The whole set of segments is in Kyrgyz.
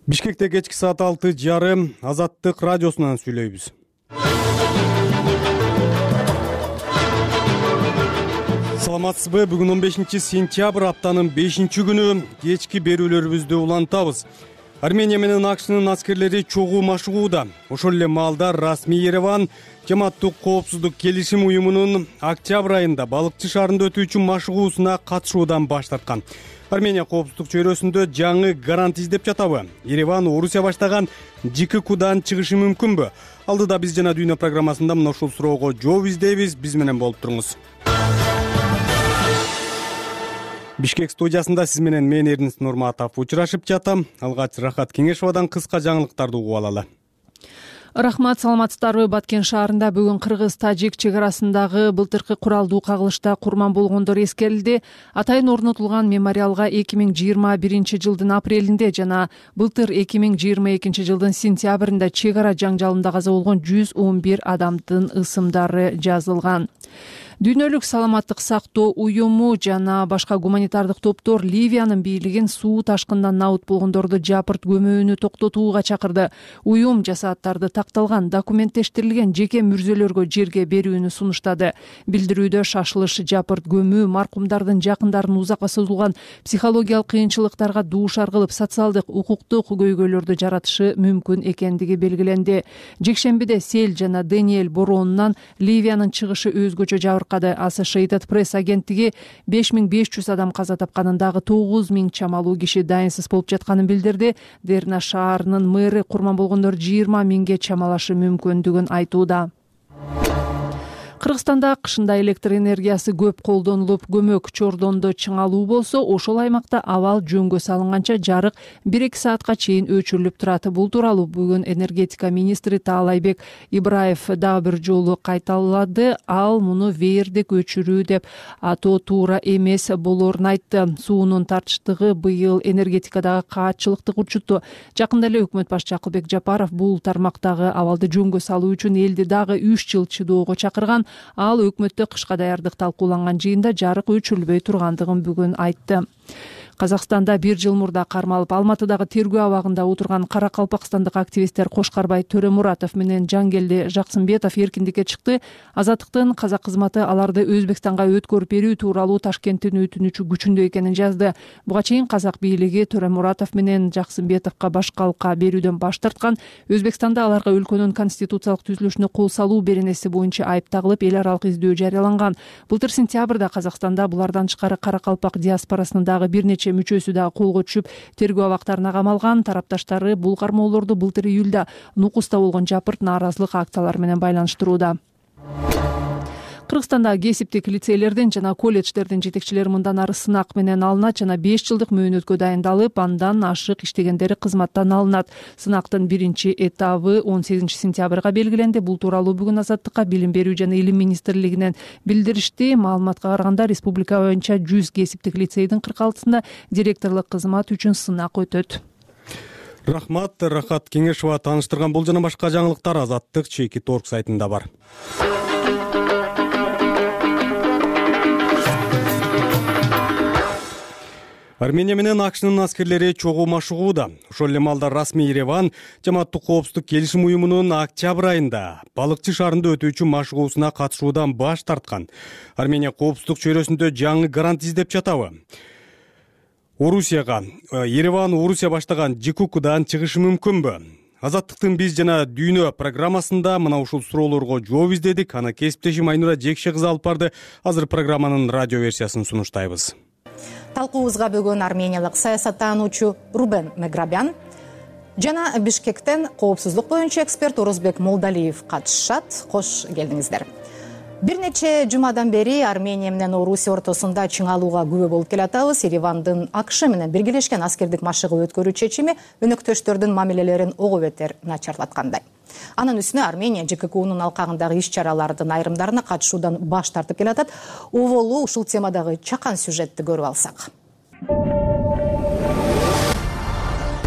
Бишкекте кечки саат 6:30 Азаттык радиосунан сүйлөйбүз. Саламатсызбы? Бүгүн 15-сентябрь, аптанын 5-күнү кечки берүүлөрүбүздү улантабыз. Армения менен АКШнын аскерлери чогуу машыгууда. Ошол эле маалда расмий Ереван Жамааттык коопсуздук келишим уюмунун октябрь айында балыкчы шаарында өтүүчү машыгуусуна катышуудан баш тарткан. Армения коопсуздук чөйрөсүндө жаңы гарант издеп жатабы? Ереван Орусия баштаган ЖККдан чыгышы мүмкүнбү? Алдыда биз жана дүйнө программасында мына ушул суроого жооп издейбиз. Биз менен болуп туруңуз. Бишкек студиясында сиз менен мен Эрнис Нурматов учурашып жатам. Алгач Рахат Кеңешовадан кыска жаңылыктарды угуп алалы. Рахмат, саламатсыздарбы? Баткен шаарында бүгүн кыргыз-тажик чек арасындагы былтыркы куралдуу кагылышта курман болгондор эскерилди. Атайын орнотулган мемориалга 2021 жылдын апрелинде жана былтыр 2022 жылдын сентябрында чек ара жаңжалында каза болгон 111 адамдын ысымдары жазылган. Дүйнөлүк саламаттык сактоо уюму жана башка гуманитардык топтор Ливиянын бийлигин суу ташкынынан набыт болгондорду жапырт көмүүнү токтотууга чакырды. Уюм жасааттарды такталган, документтештирилген жеке мүрзөлөргө жерге берүүнү сунуштады. Билдирүүдө шашылыш жапырт көмүү маркумдардын жакындарын узакка созулган психологиялык кыйынчылыктарга дуушар кылып, социалдык, укуктук көйгөйлөрдү жаратышы мүмкүн экендиги белгиленди. Жекшембиде сел жана Даниэль боронунан Ливиянын чыгышы өзгөчө жабыркады. Associated Press агенттиги 5500 адам каза тапканын, дагы 9000 чамалуу киши дайынсыз болуп жатканын билдирди. Дерна шаарынын мэры курман болгондор 20 000 чамалашы мүмкүндүгүн айтууда. Кыргызстанда кышында электр энергиясы көп колдонулуп, көмөк чордондо чыңалуу болсо, ошол аймакта абал жөнгө салынганча жарык 1-2 саатка чейин өчүрүлүп турат. Бул тууралуу бүгүн энергетика министри Таалайбек Ибраев дагы бир жолу кайталады. Ал муну веердик өчүрүү деп атоо туура эмес болорун айтты. Суунун тартыштыгы быйыл энергетикадагы каатчылыкты курчутту. Жакында эле өкмөт башчы Акылбек Жапаров бул тармактагы абалды жөнгө салуу үчүн элди дагы 3 жыл чыдоого чакырган. Ал өкмөттө кышка даярдык талкууланган жыйында жарык өчүрүлбөй тургандыгын бүгүн айтты. Казакстанда 1 жыл мурда кармалып, Алматыдагы тергөө абагында отурган Каракалпакстандык активисттер Кошкарбай Төрөмуратов менен Жангелди Жаксынбетов эркиндикке чыкты. Азаттыктын казак кызматы аларды Өзбекстанга өткөрүп берүү тууралуу Ташкенттин өтүнүчү күчүндө экенин жазды. Буга чейин казак бийлиги Төрөмуратов менен Жаксынбетовго башкалыкка берүүдөн баш тарткан. Өзбекстанда аларга өлкөнүн конституциялык түзүлүшүнө кол салуу беренеси боюнча айып тагылып, эл аралык издөө жарыяланган. Былтыр сентябрда Казакстанда булардан тышкары Каракалпак диаспорасынын дагы бир нече мүчөсү дагы колго түшүп, тергөө абактарына камалган. Тарапташтары бул кармоолорду былтыр июлда Нукуста болгон жапырт нааразылык акциялары менен байланыштырууда. Кыргызстанда кесиптик лицейлердин жана колледждердин жетекчилери мындан ары сынак менен алынат жана 5 жылдык мөөнөткө дайындалып, андан ашык иштегендери кызматтан алынат. Сынактын биринчи этабы 18 сентябрга белгиленди. Бул тууралуу бүгүн Азаттыкка Билим берүү жана Илим министрлигинен билдиришти. Маалыматка караганда, республика боюнча 100 кесиптик лицейдин 46-сында директорлук кызмат үчүн сынак өтөт. Рахмат, Рахат Кеңешова тааныштырган. Бул жана башка жаңылыктар Азаттык /Org сайтында бар. Армения менен АКШнын аскерлери чогуу машыгууда. Ошол эле маалда расмий Ереван Жамааттык коопсуздук келишим уюмунун октябрь айында балыкчы шаарында өтүүчү машыгуусуна катышуудан баш тарткан. Армения коопсуздук чөйрөсүндө жаңы гарант издеп жатабы? Ереван Орусия баштаган ЖККдан чыгышы мүмкүнбү? Азаттыктын биз жана дүйнө программасында мына ушул суроолорго жооп издедик. Аны кесиптешим Айнура Жекше кызы алып барды. Азыр программанын радио версиясын сунуштайбыз. Талкуубузга бүгүн армениялык саясаттануучу Рубен Меграбян жана Бишкектен коопсуздук боюнча эксперт Орозбек Молдалиев катышат. Кош келдиңиздер. Бир нече жумадан бери Армения менен Орусия ортосунда чыңалууга күбө болуп келатабыз. Еревандын АКШ менен биргелешкен аскердик машыгуу өткөрүү чечими өнөктөштөрдүн мамилелерин ого бетер начарлаткандай. Анын үстүнө Армения ЖККнын алкагындагы иш-чаралардын айрымдарына катышуудан баш тартып келатат. Оболу ушул темадагы чакан сюжетти көрүп алсак.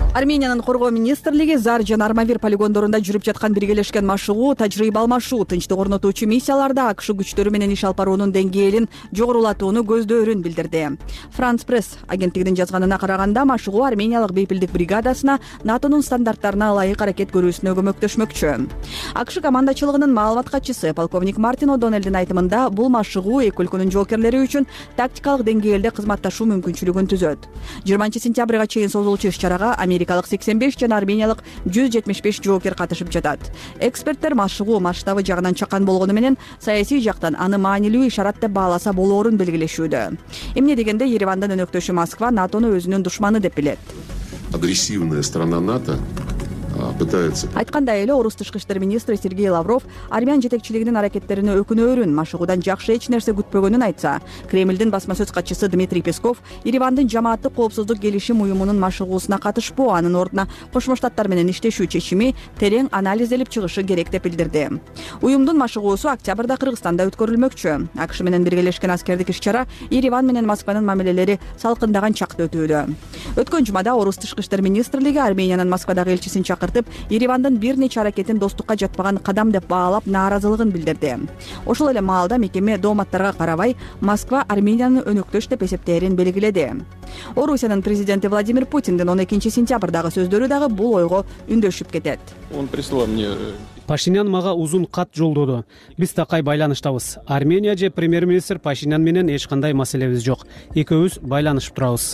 Армениянын коргоо министрлиги Зар жана Армавир полигондорунда жүрүп жаткан биргелешкен машыгуу, тажрыйба алмашуу, тынчтык орнотуучу миссияларда АКШ күчтөрү менен иш алып баруунун деңгээлин жогорулатууну көздөрүн билдирди. France Press агенттигинин жазганына караганда, машыгуу армениялык бейпилдик бригадасына НАТОнун стандарттарына ылайык аракет көрүүсүнө көмөктөшмөкчү. АКШ командачылыгынын маалымат катчысы полковник Мартин О'Доннелдин айтымында, бул машыгуу эки өлкөнүн жоокерлери үчүн тактикалык деңгээлде кызматташуу мүмкүнчүлүгүн түзөт. 20 сентябрга чейин созулуучу иш-чарага америкалык 85 жана армениялык 175 жоокер катышып жатат. Эксперттер машыгуу масштабы жагынан чакан болгону менен саясий жактан аны маанилүү ишарат деп бааласа болоорун белгилешүүдө. Эмне дегенде Еревандын өнөктөшү Москва НАТОну өзүнүн душманы деп билет. Агрессивная страна НАТО пытается. Айткандай эле орус тышкы иштер министри Сергей Лавров армян жетекчилигинин аракеттерине өкүнөөрүн, машыгуудан жакшы эч нерсе күтпөгөнүн айтса, Кремлдин басма сөз катчысы Дмитрий Песков Еревандын жамааттык коопсуздук келишим уюмунун машыгуусуна катышпоо, анын ордуна Кошмо Штаттар менен иштешүү чечими терең анализделип чыгышы керек деп билдирди. Уюмдун машыгуусу октябрда Кыргызстанда өткөрүлмөкчү. АКШ менен биргелешкен аскердик иш-чара Ереван менен Москванын мамилелери салкындаган чакта өтүүдө. Өткөн жумада орус тышкы иштер министрлиги Армениянын Москвадагы элчисин чакыртып, Еревандын бир нече аракетин достукка жатпаган кадам деп баалап, нааразылыгын билдирди. Ошол эле маалда мекеме дооматтарга карабай, Москва Арменияны өнөктөш деп эсептээрин белгиледи. Орусиянын президенти Владимир Путиндин 12 сентябрдагы сөздөрү дагы бул ойго үндөшүп кетет. Пашинян мага узун кат жолдоду. Биз такай байланыштабыз. Армения же премьер-министр Пашинян менен эч кандай маселебиз жок. Экөөбүз байланышып турабыз.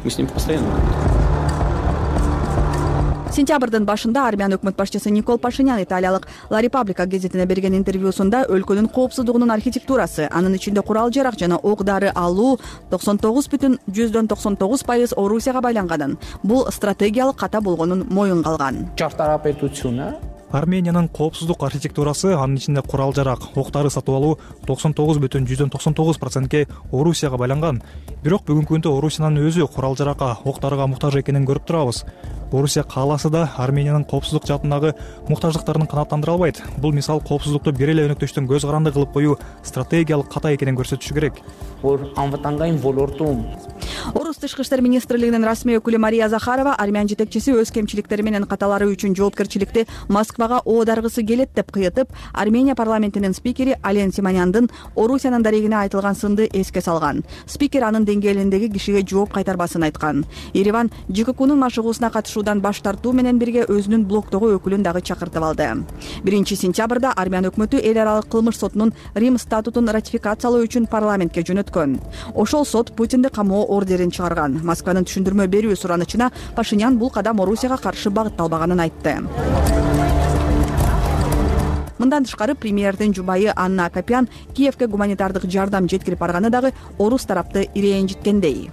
Сентябрдын башында армян өкмөт башчысы Никол Пашинян италиялык La Repubblica гезитине берген интервьюсунда өлкөнүн коопсуздугунун архитектурасы, анын ичинде курал-жарак жана ок-дары алуу 99,99% Орусияга байланганын, бул стратегиялык ката болгонун моюнга алган. Армениянын коопсуздук архитектурасы, анын ичинде курал-жарак, ок-дары сатып алуу 99,99%ке Орусияга байланган. Бирок бүгүнкү күндө Орусиянын өзү курал-жаракка, ок-дарыга муктаж экенин көрүп турабыз. Орусия кааласа да Армениянын коопсуздук жаатындагы муктаждыктарын канааттандыра албайт. Бул мисал коопсуздукту бир эле өнөктөштүн көз каранды кылып коюу стратегиялык ката экенин көрсөтүшү керек. Орус тышкы иштер министрлигинин расмий өкүлү Мария Захарова армян жетекчиси өз кемчиликтери менен каталары үчүн жоопкерчиликти Москвага оодаргысы келет деп кыйытып, Армения парламентинин спикери Ален Симоняндын Орусиянын дарегине айтылган сынды эске салган. Спикер анын деңгээлиндеги кишиге жооп кайтарбасын айткан. Ереван ЖККнун машыгуусуна катышуудан баш тартуу менен бирге өзүнүн блоктогу өкүлүн дагы чакыртып алды. 1 сентябрда армян өкмөтү эл аралык кылмыш сотунун Рим статутун ратификациялоо үчүн парламентке жөнөткөн. Ошол сот Путинди камоо ордерин чыгарган. Москванын түшүндүрмө берүү суранычына Пашинян бул кадам Орусияга каршы багытталбаганын айтты. Мындан тышкары премьердин жубайы Анна Акопян Киевке гуманитардык жардам жеткирип барганы дагы орус тарапты ирээжиткендей.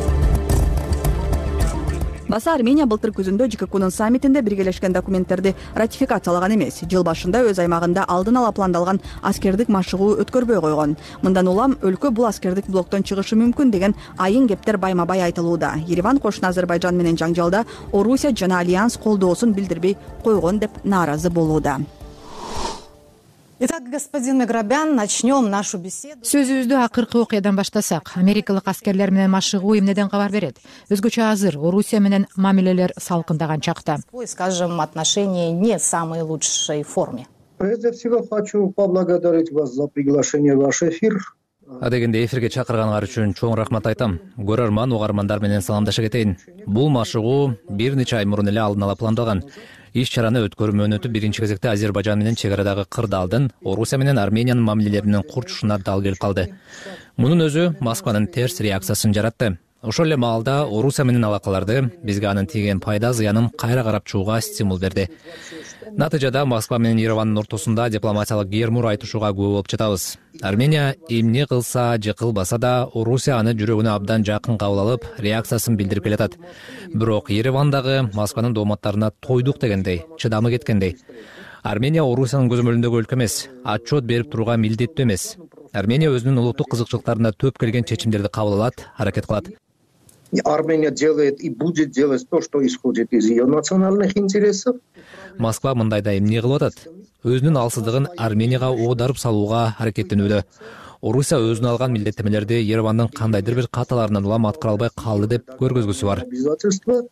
Баса Армения былтыр күзүндө ЖККнун саммитинде биргелешкен документтерди ратификациялаган эмес. Жыл башында өз аймагында алдын ала пландалган аскердик машыгуу өткөрбөй койгон. Мындан улам өлкө бул аскердик блоктон чыгышы мүмкүн деген айын кептер байма-бай айтылууда. Ереван кошуна Азербайжан менен жаңжалда Орусия жана Альянс колдоосун билдирбей койгон деп нааразы болууда. Итак, господин Меграбян, начнем нашу беседу. Сөзүбүздү акыркы окуядан баштасак, америкалык аскерлер менен машыгуу эмнеден кабар берет? Өзгөчө азыр Орусия менен мамилелер салкындаган чакта. Скажем, отношения не в самой лучшей форме. Прежде всего хочу поблагодарить вас за приглашение в ваш эфир. Адегенде эфирге чакырганыңар үчүн чоң рахмат айтам. Көрөрман, угармандар менен саламдаша кетейин. Бул машыгуу бир нече ай мурун эле алдын ала пландалган. Иш-чараны өткөрүү мөөнөтү биринчи кезекте Азербайжан менен чек арадагы кырдаалдын, Орусия менен Армениянын мамилелеринин курчушуна дал келип калды. Мунун өзү Москванын терс реакциясын жаратты. Ошол эле маалда Орусия менен алакаларды, бизге анын тийген пайда зыянын кайра карап чууга стимул берди. Натыйжада Москва менен Еревандын ортосунда дипломатиялык гермур айтышууга күбө болуп жатабыз. Армения эмне кылса же кылбаса да Орусия аны жүрөгүнө абдан жакын кабыл алып, реакциясын билдирип келатат. Бирок Ереван дагы Москванын дооматтарына тойдук дегендей, чыдамы кеткендей. Армения Орусиянын көзөмөлүндөгү өлкө эмес, отчет берип турууга милдеттүү эмес. Армения өзүнүн улуттук кызыкчылыктарына төп келген чечимдерди кабыл алат, аракет кылат. Армения делает и будет делать то, что исходит из ее национальных интересов. Москва мындайда эмне кылып атат? Өзүнүн алсыздыгын Арменияга оодарып салууга аракеттенүүдө. Орусия өзүнө алган милдеттемелерди Еревандын кандайдыр бир каталарынан улам аткара албай калды деп көргөзгүсү бар.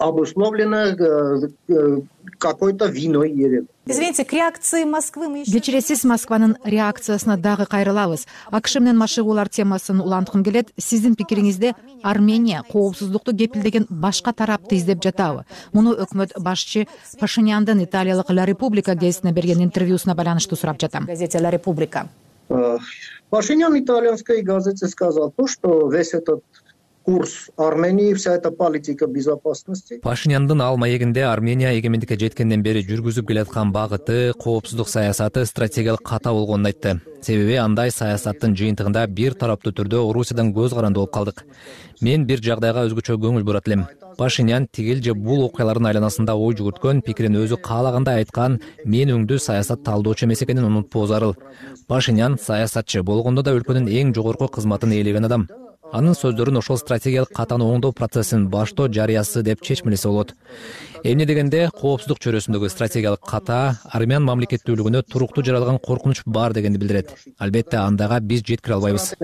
обусловлено какой-то виной Еревана. Извините, к реакции Москвы мы еще... кечиресиз, Москванын реакциясына дагы кайрылабыз. АКШ менен машыгуулар темасын уланткым келет. Сиздин пикириңизде Армения коопсуздукту кепилдеген башка тарапты издеп жатабы? Муну өкмөт башчы Пашиняндын италиялык Ла Република гезитине берген интервьюсуна байланыштуу сурап жатам. Газете «Ла Република». Пашинян итальянской газете сказал то, что весь этот курс Армении, вся эта политика безопасности. Пашиняндын ал маегинде Армения эгемендикке жеткенден бери жүргүзүп келаткан багыты, коопсуздук саясаты стратегиялык ката болгонун айтты. Себеби андай саясаттын жыйынтыгында бир тараптуу түрдө Орусиядан көз каранды болуп калдык. Мен бир жагдайга өзгөчө көңүл бурат элем. Пашинян тигил же бул окуялардын айланасында ой жүгүрткөн, пикирин өзү каалагандай айткан мен өңдүү саясат талдоочу эмес экенин унутпоо зарыл. Пашинян саясатчы болгондо да өлкөнүн эң жогорку кызматын ээлеген адам. Анын сөздөрүн ошол стратегиялык катаны оңдоо процессин баштоо жарыясы деп чечмелесе болот. Эмне дегенде коопсуздук чөйрөсүндөгү стратегиялык ката армян мамлекеттүүлүгүнө туруктуу жаралган коркунуч бар дегенди билдирет. Албетте андага биз жеткире албайбыз.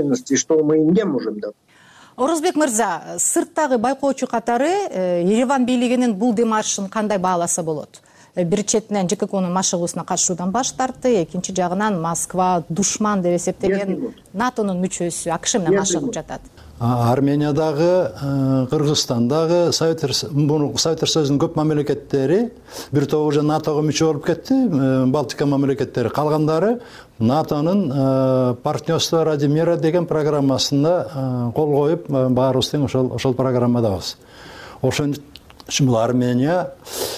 Орозбек мырза, сырттагы байкоочу катары Ереван бийлигинин бул демаршын кандай бааласа болот? Бир четинен ЖККнын машыгуусуна катышуудан баш тартты, экинчи жагынан Москва душман деп эсептеген НАТОнун мүчөсү АКШ менен машыгып жатат. Армениядагы, Кыргызстандагы, Советтер Союзунун көп мамлекеттери бир тобу уже НАТОго мүчө болуп кетти, Балтика мамлекеттери. Калгандары НАТОнун партнерство ради мира деген программасында кол коюп, баарыбыз тең ошол программадабыз. Ошон бул Армения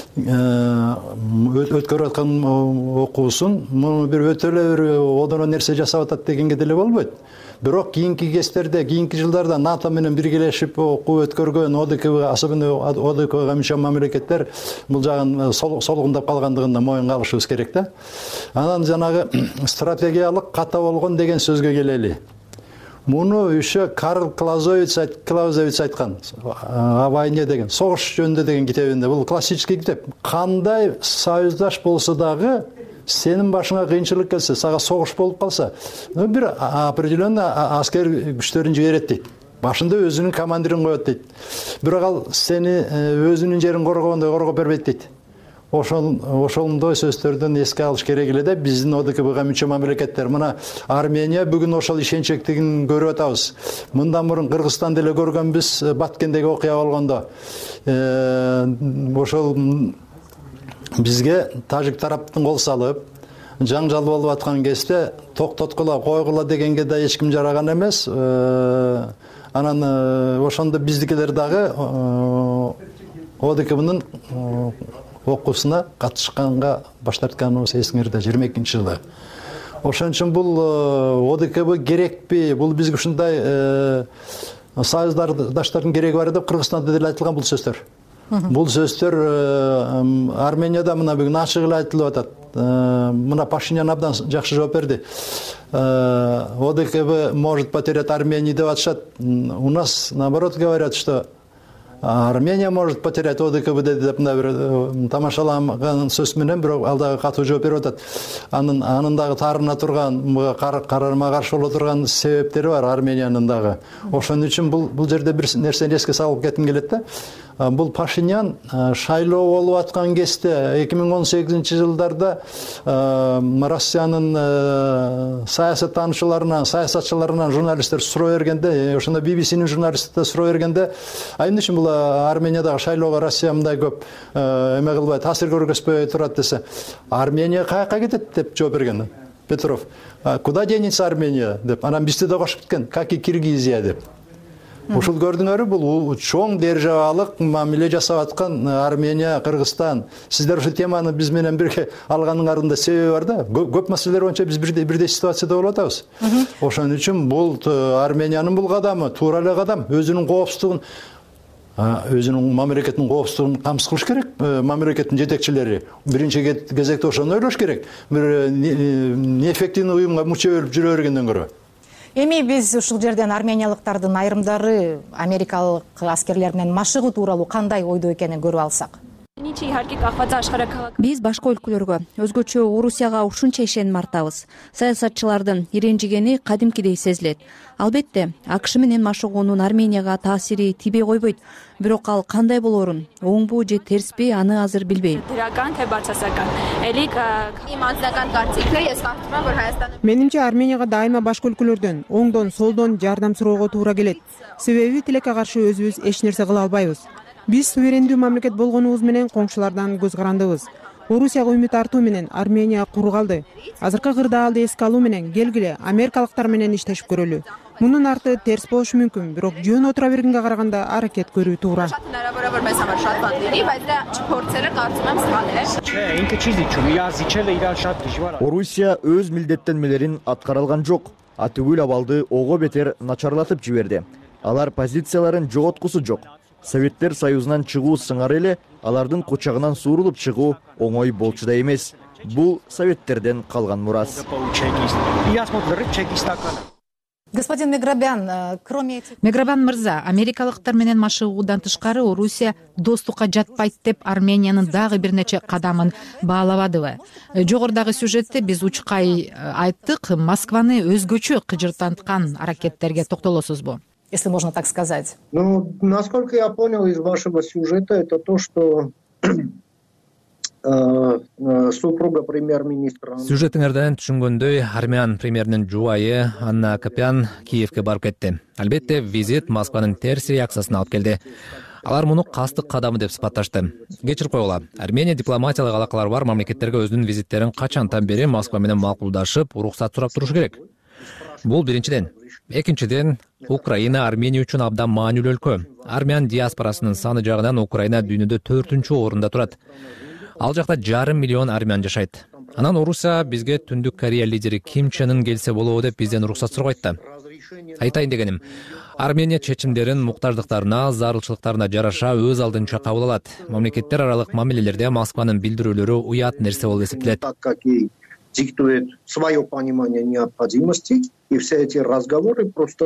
өткөрүп аткан окуусун муну бир өтө эле бир одоно нерсе жасап атат дегенге деле болбойт. Бирок кийинки кездерде, кийинки жылдарда НАТО менен биргелешип окуу өткөргөн ОДКБ, особенно ОДКБга мүчө мамлекеттер бул жагын солгундап калгандыгын да моюнга алышыбыз керек да. Анан жанагы стратегиялык ката болгон деген сөзгө келели. Муну еще Карл Клаузевиц айткан, о войне деген, согуш жөнүндө деген китебинде. Бул классический китеп. Кандай союздаш болсо дагы сенин башыңа кыйынчылык келсе, сага согуш болуп калса, бир определенный аскер күчтөрүн жиберет дейт. Башында өзүнүн командирин коет дейт. Бирок ал сени өзүнүн жерин коргогондой коргоп бербейт дейт. Ошондой сөздөрдөн эске алыш керек эле да, биздин ОДКБга мүчө мамлекеттер. Мына Армения бүгүн ошол ишенчектигин көрүп атабыз. Мындан мурун Кыргызстан деле көргөнбүз, Баткендеги окуя болгондо. Ошол бизге тажик тараптын кол салып, жаңжал болуп аткан кезде токтоткула, койгула дегенге да эч ким жараган эмес. Анан ошондо биздикилер дагы ОДКБнын окуусуна катышканга баш тартканыбыз эсиңерде 22-жылы. Ошон үчүн бул ОДКБ керекпи? Бул бизге ушундай союздаштардын кереги бар деп Кыргызстанда деле айтылган бул сөздөр. Бул сөздөр Арменияда мына бүгүн ачык эле айтылып атат. Мына Пашинян абдан жакшы жооп берди. ОДКБ может потерять Армению деп атышат. У нас наоборот говорят, что Армения может потерять ОДКБ деп бир тамашалаган сөз менен бирок ал дагы катуу жооп берип атат. Анын дагы таарына турган, карарма каршы боло турган себептери бар Армениянын дагы. Ошон үчүн бул жерде бир нерсени эске салып кетким келет да. Бул Пашинян шайлоо болуп аткан кезде 2018-жылдарда Россиянын саясаттануучуларынан, саясатчыларынан журналисттер суроо бергенде, ошондо BBCнин журналисттери суроо бергенде, эмне үчүн бул Армениядагы шайлоого Россия мындай көп эме кылбай, таасир көргөзбөй турат десе, Армения каяка кетет деп жооп берген Петров. Куда денется Армения деп. Анан бизди да кошуп кеткен, как и Киргизия деп. Ушул көрдүңөрбү, бул чоң державалык мамиле жасап аткан Армения, Кыргызстан. Сиздер ушул теманы биз менен бирге алганыңардын себеби бар да. Көп маселелер боюнча биз бирдей ситуацияда болуп атабыз. Ошон үчүн бул Армениянын бул кадамы туура эле кадам, өзүнүн коопсуздугун, өзүнүн мамлекетинин коопсуздугун камсыз кылыш керек. Мамлекеттин жетекчилери биринчи кезекте ошону ойлош керек. Бир неэффективный уюмга мүчө болуп жүрө бергенден көрө. Эми биз ушул жерден армениялыктардын айрымдары америкалык аскерлер менен машыгуу тууралуу кандай ойдо экенин көрүп алсак. Биз башка өлкөлөргө, өзгөчө Орусияга ушунча ишеним артабыз. Саясатчылардын иренжигени кадимкидей сезилет. Албетте, АКШ менен машыгуунун Арменияга таасири тийбей койбойт. Бирок ал кандай болоорун, оңбу же терсби, аны азыр билбейм. Менимче Арменияга дайыма башка өлкөлөрдөн, оңдон, солдон жардам суроого туура келет. Себеби тилекке каршы өзүбүз эч нерсе кыла албайбыз. Биз суверендүү мамлекет болгонубуз менен коңшулардан көз карандыбыз. Орусияга үмүт артуу менен Армения куру калды. Азыркы кырдаалды эске алуу менен келгиле америкалыктар менен иштешип көрөлү. Мунун арты терс болушу мүмкүн, бирок жөн отура бергенге караганда аракет көрүү туура. Орусия өз милдеттенмелерин аткара алган жок. Атүгүл абалды ого бетер начарлатып жиберди. Алар позицияларын жоготкусу жок. Советтер Союзунан чыгуу сыңар эле, алардын кучагынан суурулуп чыгуу оңой болчу да эмес. Бул советтерден калган мурас. Господин Меграбян, кроме... Меграбян мырза, америкалыктар менен машыгуудан тышкары Орусия достукка жатпайт деп Армениянын дагы бир нече кадамын баалабадыбы? Жогорудагы сюжетте биз учкай айттык, Москваны өзгөчө кыжыртанткан аракеттерге токтолосузбу? Если можно так сказать. Ну, насколько я понял из вашего сюжета, это то, что супруга премьер-министра... Сюжетиңерден түшүнгөндөй, Армян премьеринин жубайы Анна Акопян Киевке барып кетти. Албетте, визит Москванын терс реакциясына алып келди. Алар муну кастык кадамы деп сыпатташты. Кечирип койгула. Армения дипломатиялык алакалары бар мамлекеттерге өзүнүн визиттерин качантан бери Москва менен макулдашып, уруксат сурап турушу керек. Бул биринчиден. Экинчиден, Украина Армения үчүн абдан маанилүү өлкө. Армян диаспорасынын саны жагынан Украина дүйнөдө 4-чү орунда турат. Ал жакта 5,5 миллион армян жашайт. Анан Орусия бизге Түндүк Корея лидери Ким Чен Ын келсе болобу деп бизден уруксат сургайтты. Айтайын дегеним, Армения чечимдерин муктаждыктарына, зарылчылыктарына жараша өз алдынча кабыл алат. Мамлекеттер аралык мамилелерде Москванын билдирүүлөрү уят нерсе болуп эсептелет. Диктует свое понимание необходимости, и все эти разговоры просто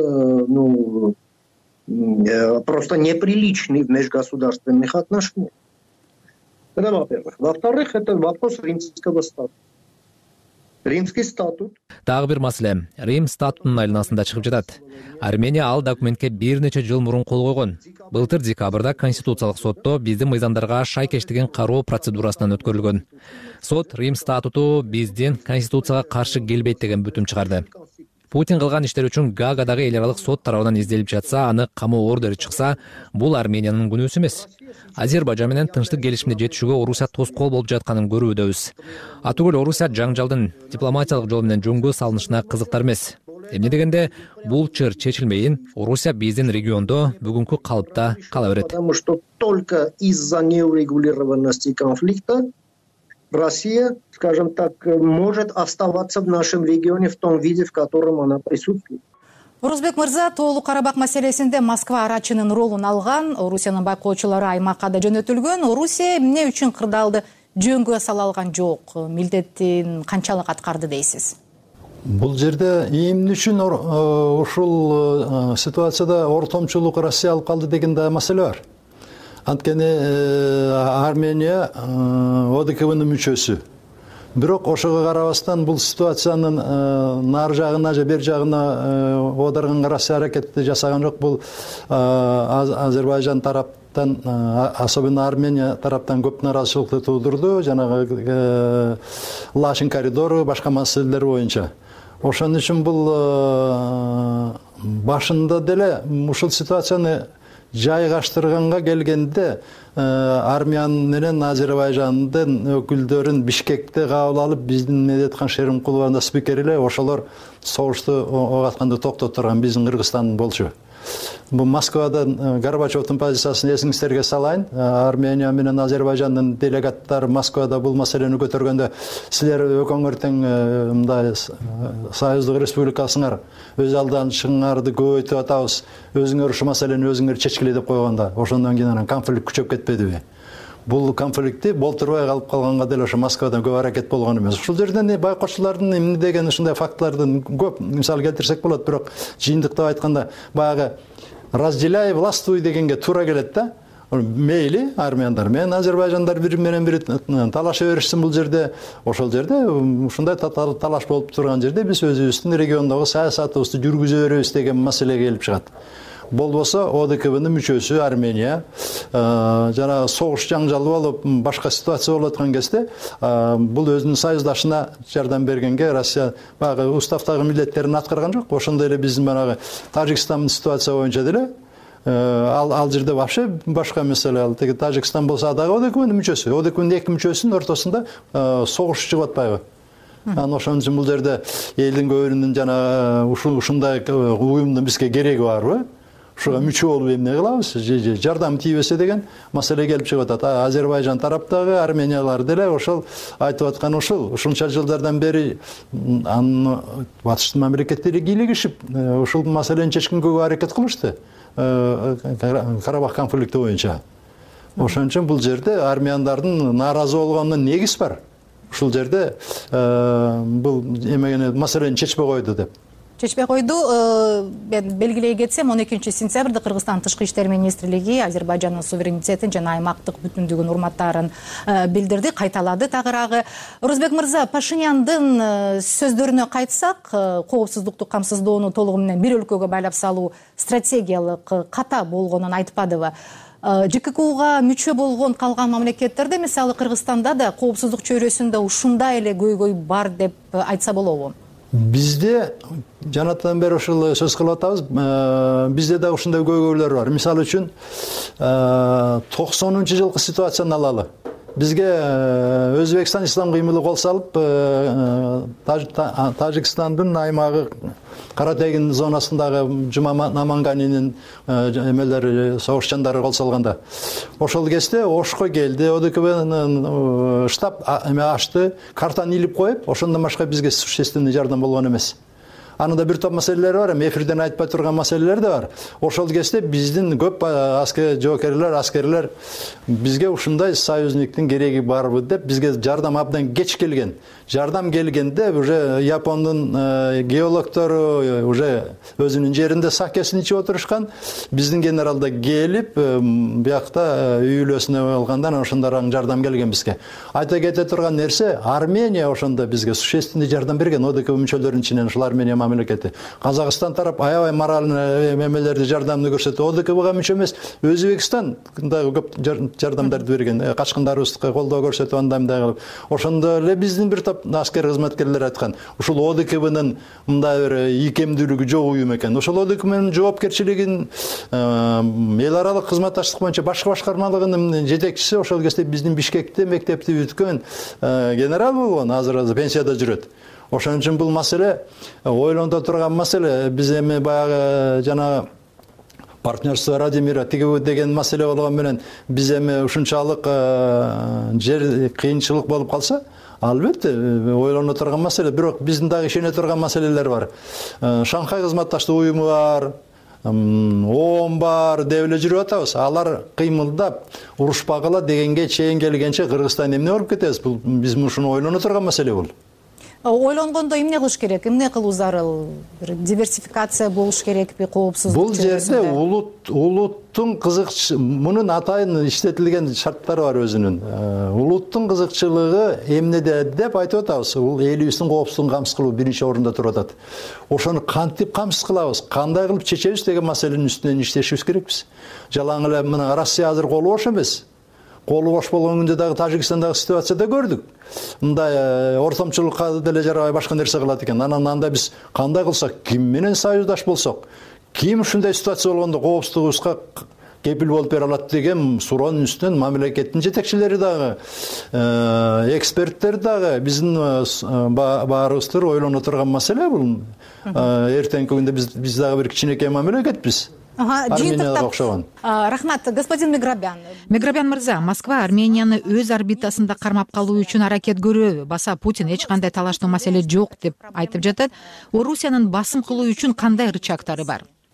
неприличны в межгосударственных отношениях. Это во-первых. Во-вторых, это вопрос римского статуса. Римский статут. Дагы бир маселе, Рим статутунун айланасында чыгып жатат. Армения ал документке бир нече жыл мурун кол койгон. Былтыр декабрда Конституциялык сотто биздин мыйзамдарга шайкештигин кароо процедурасынан өткөрүлгөн. Сот Рим статуту биздин Конституцияга каршы келбейт деген бүтүм чыгарды. Путин кылган иштер үчүн Гаагадагы эл аралык сот тарабынан изделип жатса, аны камоо ордери чыкса, бул Армениянын күнөөсү эмес. Азербайжан менен тынчтык келишимине жетишүүгө Орусия тоскоол болуп жатканын көрүүдөбүз. Атүгүл Орусия жаңжалдын дипломатиялык жол менен жөнгө салынышына кызыктар эмес. Эмне дегенде, бул чыр чечилмейин, Орусия биздин региондо бүгүнкү калыпта кала берет. Потому что только из-за неурегулированности конфликта Россия, скажем так, может оставаться в нашем регионе в том виде, в котором она присутствует. Орузбек мырза, Тоолуу Карабак маселесинде Москва арачынын ролун алган, Орусиянын байкоочулары аймакка да жөнөтүлгөн. Орусия эмне үчүн кырдаалды жөнгө сала алган жок? Милдетин канчалык аткарды дейсиз? Бул жерде эмне үчүн ушул ситуацияда ортомчулук Россия алып калды деген да маселе бар. Анткени Армения ОДКБнын мүчөсү. Бирок ошого карабастан бул ситуациянын нары жагына же бер жагына оодарганга Россия аракетти жасаган жок. Бул Азербайжан тараптан, особенно Армения тараптан көп нааразычылыкты туудурду. Жанагы Лашин коридору, башка маселелер боюнча. Ошон үчүн бул башында деле ушул ситуацияны жайгаштырганга келгенде Армян менен Азербайжандын өкүлдөрүн Бишкекте кабыл алып, биздин Медеткан Шеримкуловна спикер эле ошолор согушту огатканды токтотурган биздин Кыргызстан болчу. Бул Москвадан Горбачевдун позициясын эсиңиздерге салайын. Армения менен Азербайжандын делегаттары Москвада бул маселени көтөргөндө силер өкөңөр тең мындай Союздук Республикасыңар өз алданышыңарды көбөйтүп атабыз. Өзүңөр ушу маселени өзүңөр чечкиле деп койгондо, ошондон кийин конфликт күчөп кетпедиби? Бул конфликтти болтурбай калып калганга деле ошо Москвадан көп аракет болгон эмес. Ушул жерден байкоочулардын эмне деген ушундай фактылардын көп мисал келтирсек болот, бирок жыйынтыктап айтканда баягы разделяй властвуй дегенге туура келет да. мейли армяндар менен азербайжандар бири менен бири талаша беришсин бул жерде. Ошол жерде ушундай талаш болуп турган жерде биз өзүбүздүн региондогу саясатыбызды жүргүзө беребиз деген маселе келип чыгат. Болбосо ОДКБнын мүчөсү Армения жанагы согуш жаңжалы болуп башка ситуация болуп аткан кезде бул өзүнүн союздашына жардам бергенге Россия баягы уставдагы милдеттерин аткарган жок. Ошондой эле биздин баягы Тажикстандын ситуация боюнча деле ал жерде вообще башка маселе. Ал теги Тажикстан болсо дагы ОДКБнын мүчөсү. ОДКБнын эки мүчөсүнүн ортосунда согуш чыгып атпайбы? Ошон үчүн бул жерде элдин көбүнүн жана ушундай уюмдун бизге кереги барбы? Ушуга мүчө болуп эмне кылабыз? Жардам тийбесе деген маселе келип чыгып атат. Азербайжан тараптагы армениялар деле ошол айтып аткан ушунча жылдардан бери батыштын мамлекеттери кийлигишип, ушул маселени чечкенге аракет кылышты. Карабах конфликти боюнча. Ошон үчүн бул жерде армяндардын нааразы болгонуна негиз бар. Ушул жерде бул эмегени маселени чечпей койду деп. Чечпей койду. Мен белгилей кетсем, 12-сентябрда Кыргызстан Тышкы иштер министрлиги Азербайжандын суверенитетин жана аймактык бүтүндүгүн урматтаарын билдирди, кайталады тагыраагы. Орозбек мырза, Пашиняндын сөздөрүнө кайтсак, коопсуздукту камсыздоону толугу менен бир өлкөгө байлап салуу стратегиялык ката болгонун айтпадыбы? ЖККУга мүчө болгон калган мамлекеттерде, мисалы Кыргызстанда да коопсуздук чөйрөсүндө ушундай эле көйгөй бар деп айтса болобу? Бизде жанатан бери ушул сөз кылып атабыз. Бизде да ушундай көйгөйлөр бар. Мисалы үчүн 90-жылкы ситуацияны алалы. Бизге Өзбекстан ислам кыймылы кол салып, Тажикстандын аймагы Каратегин зонасындагы Жума Наманганинин эмелери согушчандары кол салганда, ошол кезде Ошко келди, ОДКБнын штаб ачты, картаны илип коюп, ошондон башка бизге существенный жардам болгон эмес. Анында бир топ маселелер бар, эфирден айтпай турган маселелер да бар. Ошол кезде биздин көп аскерлер бизге ушундай союзниктин кереги барбы деп бизге жардам абдан кеч келген. Жардам келгенде уже Япондун геологтору уже өзүнүн жеринде сакесин ичип отурушкан. Биздин генерал да келип, биякта үй бүлөсүнө алгандан ошондорго жардам келген бизге. Айта кете турган нерсе, Армения ошондо бизге существенный жардам берген. ОДКБ мүчөлөрүнүн ичинен ушул Армения мамлекети. Казакстан тарап аябай моральный эмелерди жардамды көрсөтүп, ОДКБга мүчө эмес, Өзбекстан дагы көп жардамдарды берген. Качкындарыбызга колдоо көрсөтүп, андай кылып. Ошондо эле биздин бир топ аскер кызматкерлер айткан, ушул ОДКБнын мындай бир ийкемдүүлүгү жок уюм экен. Ошол ОДКБнын жоопкерчилигин эл аралык кызматташтык боюнча башкы башкармалыгынын жетекчиси ошол кезде биздин Бишкекте мектепти бүткөн генерал болгон, азыр пенсияда жүрөт. Ошон үчүн бул маселе ойлонто турган маселе. Биз эми баягы жана партнерство ради мира деген маселе болгон менен биз эми ушунчалык жер кыйынчылык болуп калса, албетте ойлоно турган маселе. Бирок биздин дагы ишене турган маселелер бар. Шанхай кызматташтык уюму бар, ООН бар деп эле жүрүп атабыз. Алар кыймылдап урушпагыла дегенге чейин келгенче Кыргызстан эмне болуп кетебиз? Бул биз ушуну ойлоно турган маселе бул. Ойлонгондо эмне кылыш керек? Эмне кылуу зарыл? Диверсификация болуш керекпи, коопсуздук? Бул жерде улуттун мунун атайын иштетилген шарттары бар өзүнүн. Улуттун кызыкчылыгы эмнеде деп айтып атабыз. Бул элибиздин коопсуздугун камсыз кылуу биринчи орунда туруп атат. Ошону кантип камсыз кылабыз, кандай кылып чечебиз деген маселенин үстүнөн иштешибиз керекпиз. Жалаң эле мына Россия азыр колу бош эмес. Колу бош болгон күндө дагы Тажикстандагы ситуацияда көрдүк. Мындай ортомчулукка деле жарабай башка нерсе кылат экен. Анан анда биз кандай кылсак, ким менен союздаш болсок, ким ушундай ситуация болгондо коопсуздугубузга кепил болуп бере алат деген суроонун үстүнөн мамлекеттин жетекчилери дагы, эксперттер дагы биздин баарыбызды ойлоно турган маселе бул. Эртеңки күндө биз дагы бир кичинекей мамлекетпиз. Арменияга окшогон. Рахмат, господин Меграбян. Меграбян мырза, Москва Арменияны өз орбитасында кармап калуу үчүн аракет көрөбү? Баса Путин эч кандай талаштуу маселе жок деп айтып жатат. Орусиянын басым кылуу үчүн кандай рычагтары бар?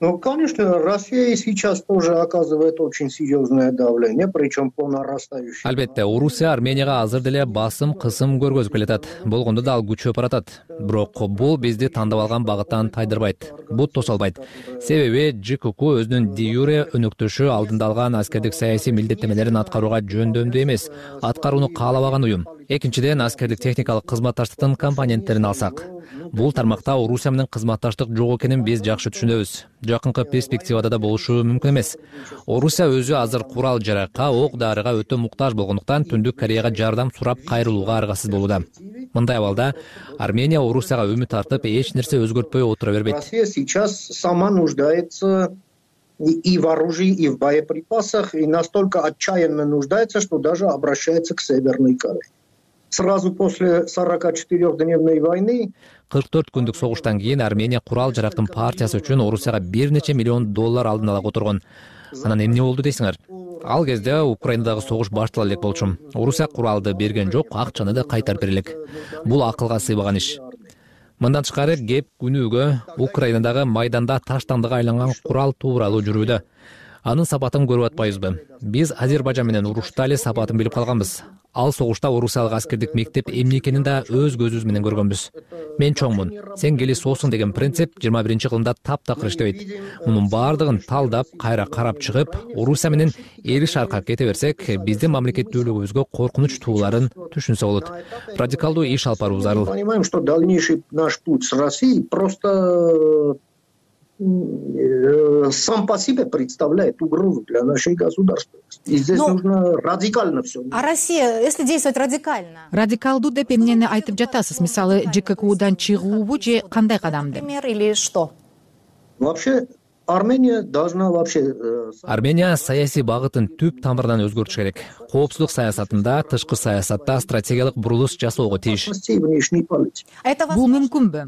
Ну, конечно, Россия сейчас тоже оказывает очень серьезное давление, причем по нарастающей. Албетте, Орусия Арменияга азыр деле басым, кысым көргөзүп келатат. Болгондо да ал күчөп баратат. Бирок бул бизди тандап алган багыттан тайдырбайт. Бут тосолбайт. Себеби ЖКК өзүнүн де-юре өнөктөшү алдында алган аскердик саясий милдеттемелерин аткарууга жөндөмдүү эмес, аткарууну каалабаган уюм. Экинчиден, аскердик техникалык кызматташтыктын компоненттерин алсак. Бул тармакта Орусия менен кызматташтык жок экенин биз жакшы түшүнөбүз. Жакынкы перспективада да болушу мүмкүн эмес. Орусия өзү азыр курал жаракка, ок дарыга өтө муктаж болгондуктан Түндүк Кореяга жардам сурап кайрылууга аргасыз болууда. Мындай абалда Армения Орусияга үмүт артып, эч нерсе өзгөртпөй отура бербейт. Россия сейчас сама нуждается и в оружии, и в боеприпасах, и настолько отчаянно нуждается, что даже обращается к Северной Корее. Сразу после 44-дневной войны 44 күндүк согуштан кийин Армения курал жарактын партиясы үчүн Орусияга $1 нече миллион алдын ала которгон. Анан эмне болду дейсиңер? Ал кезде Украинадагы согуш баштала элек болчу. Орусия куралды берген жок, акчаны да кайтарып бере элек. Бул акылга сыйбаган иш. Мындан тышкары кеп күнүгө Украинадагы майданда таштандыга айланган курал тууралуу жүрүүдө. Анын сапатын көрүп атпайбызбы? Биз Азербайжан менен урушта эле сапатын билип калганбыз. Ал согушта орусиялык аскердик мектеп эмне экенин да өз көзүбүз менен көргөнбүз. Мен чоңмун, сен кели соосуң деген принцип 21-кылымда таптакыр иштебейт. Мунун баардыгын талдап, кайра карап чыгып, Орусия менен эри шаркка кете берсек, биздин мамлекеттүүлүгүбүзгө коркунуч тууларын түшүнсө болот. Радикалдуу иш алып баруу зарыл. Понимаем, что дальнейший наш путь с Россией просто сам по себе представляет угрозу для нашей государственности. И здесь нужно радикально все. А Россия, если действовать радикально? Радикалдуу деп эмнени айтып жатасыз? Мисалы, ЖККдан чыгуубу же кандай кадамды? Например, или что? Вообще, Армения должна Армения саясий багытын түп тамырынан өзгөртүш керек. Коопсуздук саясатында, тышкы саясатта стратегиялык бурулуш жасоого тийиш. Бул мүмкүнбү?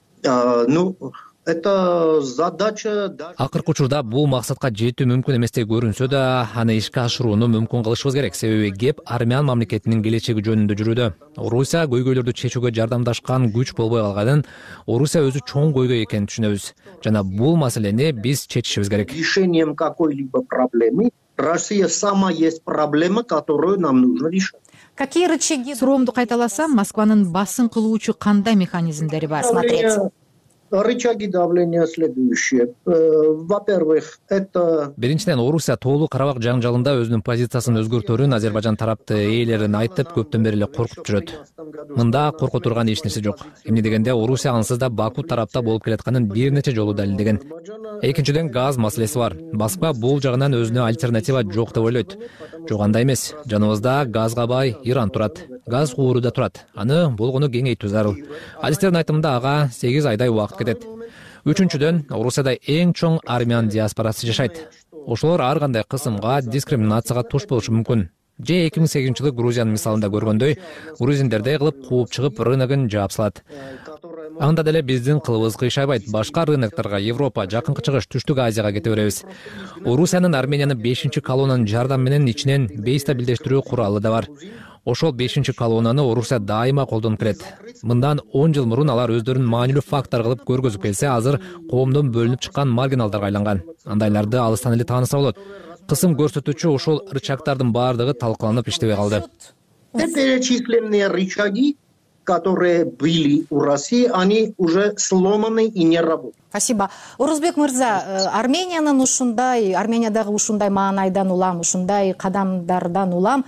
Это задача. Акыркы учурда бул максатка жетүү мүмкүн эместей көрүнсө да, аны ишке ашырууну мүмкүн кылышыбыз керек. Себеби кеп армян мамлекетинин келечеги жөнүндө жүрүүдө. Орусия көйгөйлөрдү чечүүгө жардамдашкан күч болбой калганын, Орусия өзү чоң көйгөй экенин түшүнөбүз. Жана бул маселени биз чечишибиз керек. Решением какой-либо проблемы Россия сама есть проблема, которую нам нужно решать. Какие рычаги? Суроомду кайталасам, Москванын басым кылуучу кандай механизмдери бар? Смотреть. Рычаги давления следующие. Во-первых, это... Биринчиден, Орусия тоолуу Карабак жаңжалында өзүнүн позициясын өзгөртөөрүн Азербайжан тарапты ээлерин айтып, көптөн бери эле коркутуп жүрөт. Мында корко турган эч нерсе жок. Эмне дегенде, Орусия ансыз да Баку тарапта болуп келатканын бир нече жолу далилдеген. Экинчиден, газ маселеси бар. Москва бул жагынан өзүнө альтернатива жок деп ойлойт. Жок, андай эмес. Жаныбызда газга бай Иран турат. Газ кууру да турат. Аны болгону кеңейтүү зарыл. Адистердин айтымында ага 8 айдай убакыт кетет. Үчүнчүдөн, Орусияда эң чоң армян диаспорасы жашайт. Ошолор ар кандай кысымга, дискриминацияга туш болушу мүмкүн. Же 2008-жылы Грузиянын мисалында көргөндөй, грузиндердей кылып кууп чыгып рыногун жаап салат. Анда деле биздин кылыбыз кыйшайбайт. Башка рынокторго, Европа, Жакынкы Чыгыш, Түштүк Азияга кете беребиз. Орусиянын Арменияны 5-чи колоннанын жардамы менен ичинен бейстабилдештирүү куралы да бар. Ошол 5-чи колоннаны Орусия дайыма колдонуп келет. Мындан 10 жыл мурун алар өздөрүн маанилүү фактор кылып көргөзүп келсе, азыр коомдон бөлүнүп чыккан маргиналдарга айланган. Андайларды алыстан эле тааныса болот. Кысым көрсөтүүчү ошол рычагдардын баардыгы талкаланып иштебей калды. Перечисленные рычаги, которые были у России, они уже сломаны и не работают. Спасибо. Орузбек мырза, Армениянын ушундай, Армениядагы ушундай маанайдан улам, ушундай кадамдардан улам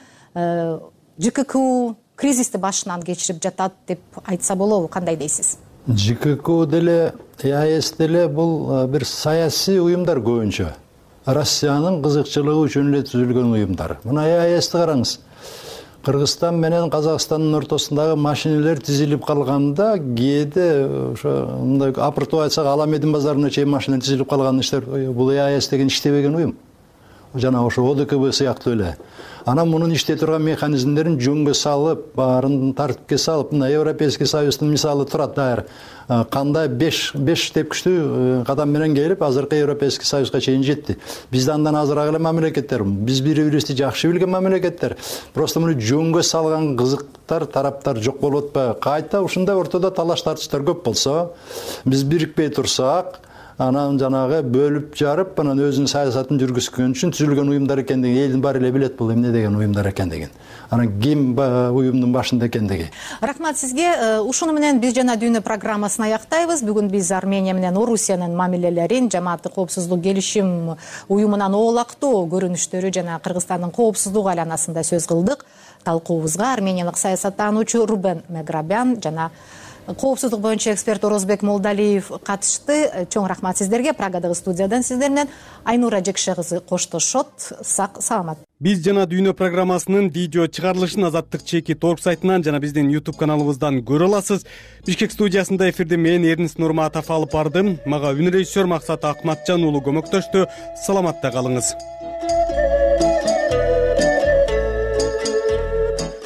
ЖКК кризисти башынан кечирип жатат деп айтса болобу, кандай дейсиз? ЖКК деле, ЕАЭС деле бул бир саясий уюмдар көбүнчө. Россиянын кызыкчылыгы үчүн эле түзүлгөн уюмдар. Мына ЕАЭСти караңыз. Кыргызстан менен Казакстандын ортосундагы машинелер тизилип калганда, кээде ошо мындай апыртып айтсак, Аламедин базарына чейин машина тизилип калган иштер, бул ЕАЭС деген иштебеген уюм. Жана ошо ОДКБ сыяктуу эле. Анан мунун иштей турган механизмдерин жөнгө салып, баарын тартипке салып, мына Европейский Союздун мисалы турат даяр. Кандай 5 тепкичтүү кадам менен келип, азыркы Европейский Союзга чейин жетти. Бизде андан азыраак эле мамлекеттер. Биз бири-бирибизди жакшы билген мамлекеттер. Просто муну жөнгө салган кызыктар, тараптар жок болуп атпайбы? Кайта ушундай ортодо талаш тартыштар көп болсо, биз бирикпей турсак, анан жанагы бөлүп жарып анан өзүнүн саясатын жүргүзгөн үчүн түзүлгөн уюмдар экендигин элдин баары эле билет бул эмне деген уюмдар экендигин, анан ким уюмдун башында экендиги. Рахмат сизге. Ушуну менен биз жана дүйнө программасын аяктайбыз. Бүгүн биз Армения менен Орусиянын мамилелерин, жамааттык коопсуздук келишим уюмунан оолактоо көрүнүштөрү жана Кыргызстандын коопсуздук айланасында сөз кылдык. Талкуубузга армениялык саясаттануучу Рубен Меграбян жана коопсуздук боюнча эксперт Орозбек Молдалиев катышты. Чоң рахмат сиздерге. Праgadагы студиядан сиздер менен Айнура Жекше кызы коштошот. Сак саламат. Биз жана дүйнө программасынын видео чыгарылышын Азаттык чекит орг сайтынан жана биздин YouTube каналыбыздан көрө аласыз. Бишкек студиясында эфирди мен Эрнис Нурматов алып бардым. Мага үн режиссер Максат Акматжан уулу көмөктөштү. Саламатта калыңыз.